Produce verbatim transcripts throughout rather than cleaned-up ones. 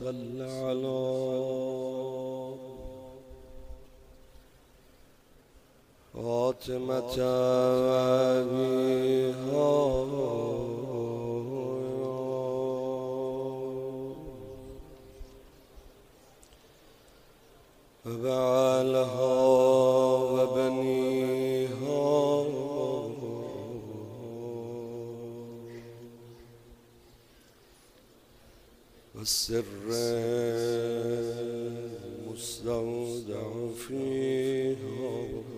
صل على فاطمة أبيها وبعلها وبنيها والسر المستودع فيها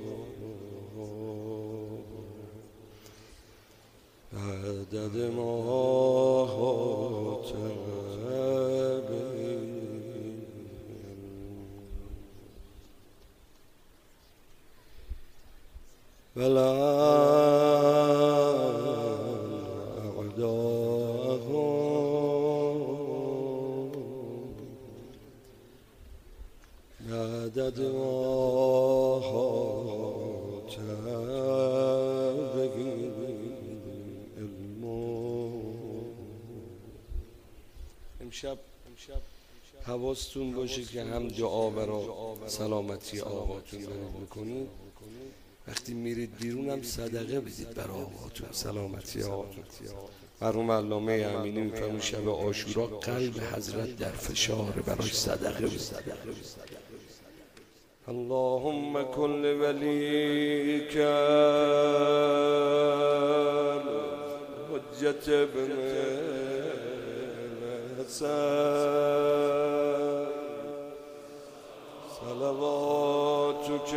عدد ما ولا أعداهم عدد ما تبغي امشب حواستون باشه که هم دعا برای سلامتی آقاتون دارید میکنید، وقتی میرید بیرون هم صدقه بدید برای آقاتون، سلامتی آقاتون. مرحوم علامه امینی میفرمون شب عاشورا قلب حضرت در فشار، براش صدقه بدید. اللهم كل وليك حجة ابن الحسن صلواتك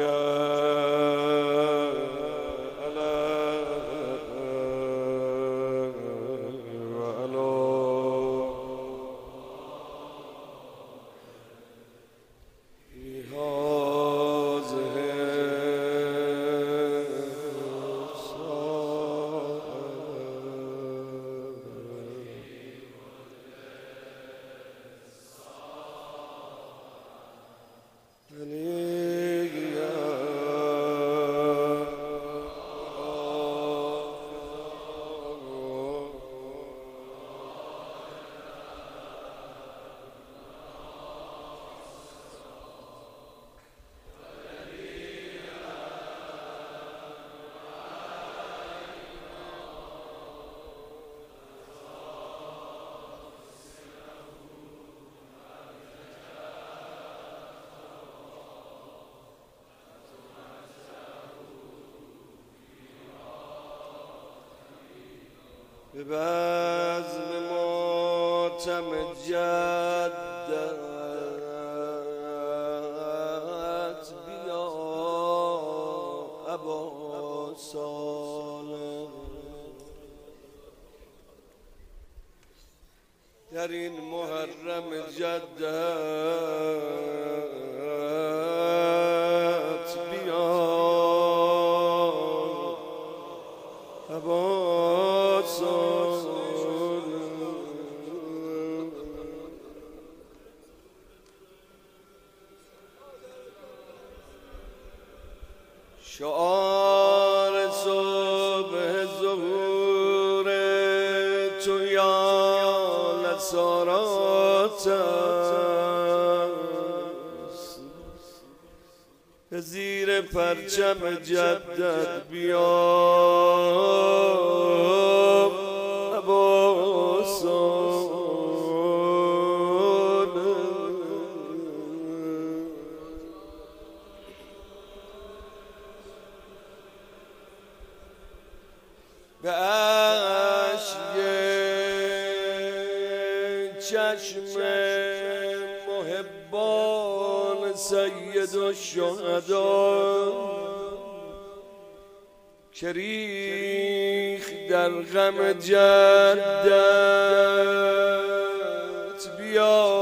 به بزم ماتم جدت بیا ابا صالح، در این محرم جدت بیا ابا شعار صبح ظهور تو یا لسارات است، به زیر پرچم جدت بیا ابا صالح. به اشک چشم محبان سید الشهدا که ریخت در غم جدت بیا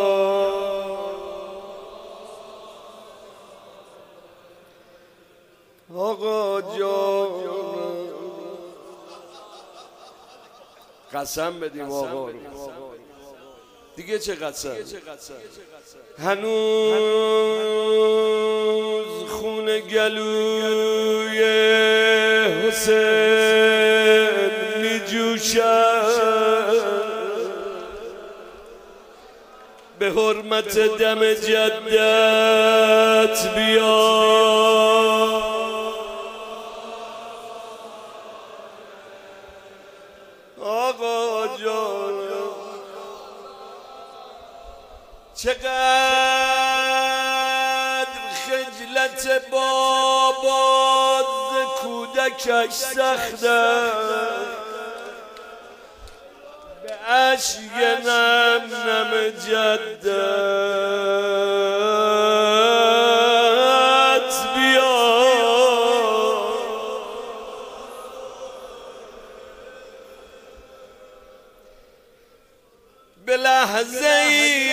آقا جان. قسم بدیم آقا رو دیگه، چه قسم؟ هنوز خون گلوی حسین می جوشد، به حرمت دم جدت بیا آقا جان چقدر خجلت بابا ز کودکش سخته به عشق نم نم جدت بیا به لحظه ای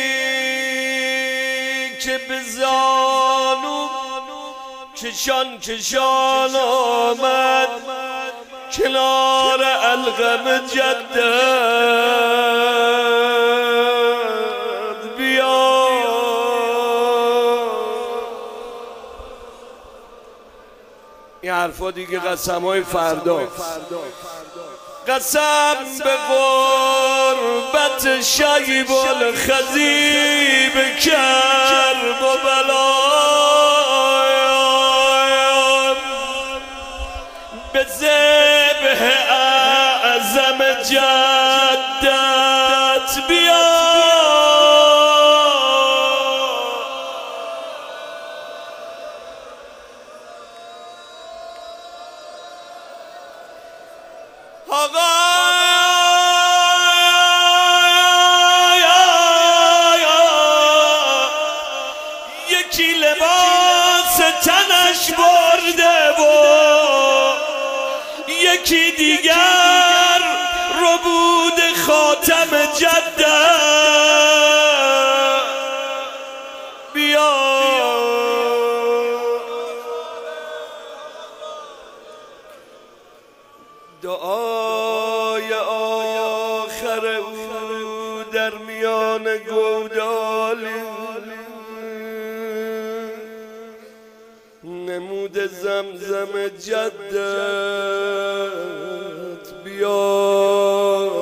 که به زانو کشان کشان آمد کنار القم جدت بیا این حرفا دیگه قسم های فردا قسم به غربت شیب الخزیب کرب و بلایم به ذبح اعظم جدت بیا آقا یکی لباس تنش برده و یکی دیگر ربود خاتم جدت بیا دعای آخر او در میان گودالی نمود زمزم جدت بیا